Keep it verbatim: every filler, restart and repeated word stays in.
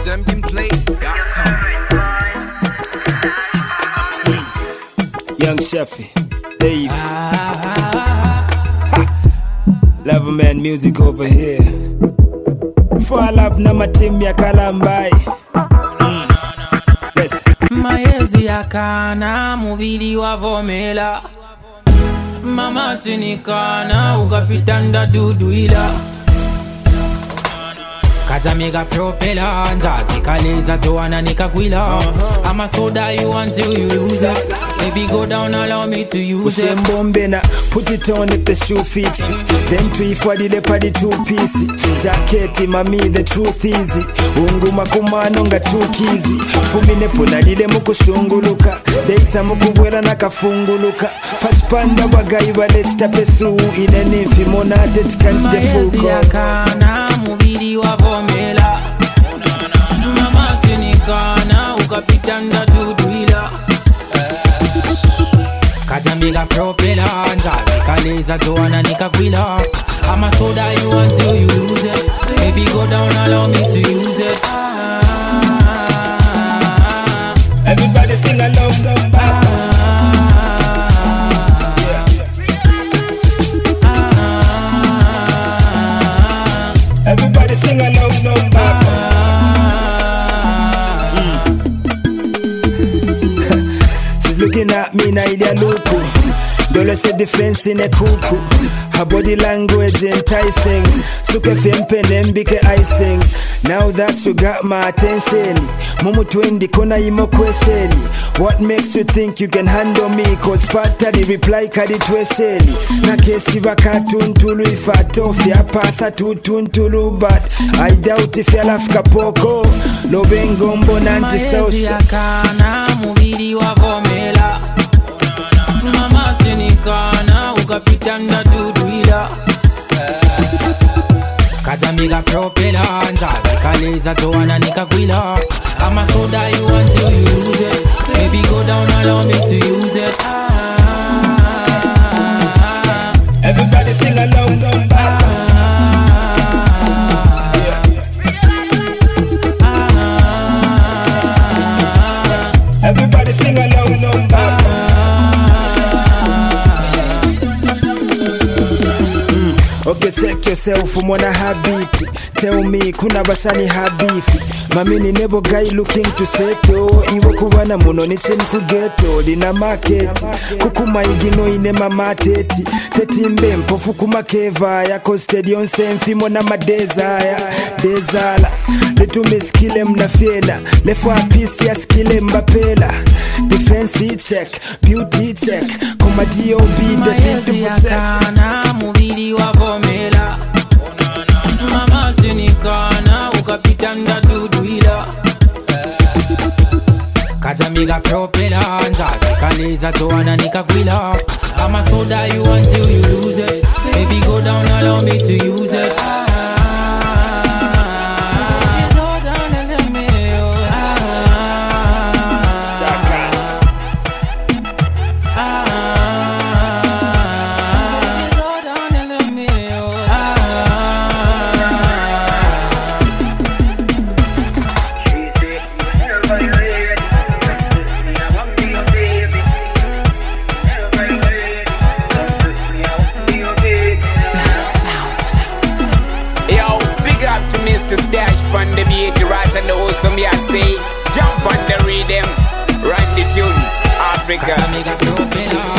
Zambianplay dot com. Young Sheffy, Dave. Ah. Loverman music over here. For I love na matim ya kalambai. Mm. Yes. Maezi yakana mubili wavomela. Mama sinikana ukapitanda duduila. Kajamiga propela njazi kaleza joana nikagwila. uh-huh. I'm a soda you until you lose it. Baby go down, allow me to use it. Bombena, put it on if the shoe fits it. Then three for the leopard two piece. Jacket, mami, the truth easy. Unguma kumano nga two kizi. Fumine puna dile mukushunguluka. Deisa mukubwela nakafunguluka. Pachpanda wagayi walechita pesu. Inenifi monate tikanchi the full cause. Maezi yakana mubili wavomela. Mama sinikana ukapitanda duduila. Kajamiga propela njazi kaleza joana nikagwila. I'm a soda you until you lose it. Baby go down, allow me to use it. ah, Everybody sing along, come back. ah, Everybody sing along, come back. She's looking at me na ile luku. Dole se defense in a kuku. Her body language enticing. Suke fempe nembike icing. Now that you got my attention, Mumu twendi kona imo question. What makes you think you can handle me? Cause pata the reply kadi twesheni. Na kesi wakatuntulu ifa tofi apasa tutuntulu. But I doubt if you'll afka poko. Lobengo mbona anti-social. Maezi yakana mubili wavomela. Mama sinikana ukapitanda duduila. Kajamiga propela njazi kaleza joana nikagwila. I'm a soda you until you lose it. Baby go down, allow me to use it. ah, Everybody sing along, come back. ah, Everybody sing along, come back. Okay, check yourself, umona habiti. Tell me, kuna bashani habifi. Mamini nebo guy looking to settle. Iwo kubana muno ni chen kugeto. Lina market, kukuma igino ine mamateti. Tetimbe mpofu kumakeva ya stadium senfi mona madezaya. Dezala, letu miskile mnafela. Lefwa pisi ya skile mbapela. Defense check, beauty check. Kuma D O B, defeat Maezi yakana mubili wavomela. Mama sinikana ukapitanda duduila. Kajamiga propela njazi kaleza joana nikagwila. I'm a soda you until you lose it. Baby go down, allow me to use it. ah, Go down and let me, oh, ah, ah, Go down and let me, oh, ah. Yo, big up to Mister Stash from the beat, right and the wholesome yeah say. Jump on the rhythm, run the tune, Africa. Kajamiga propela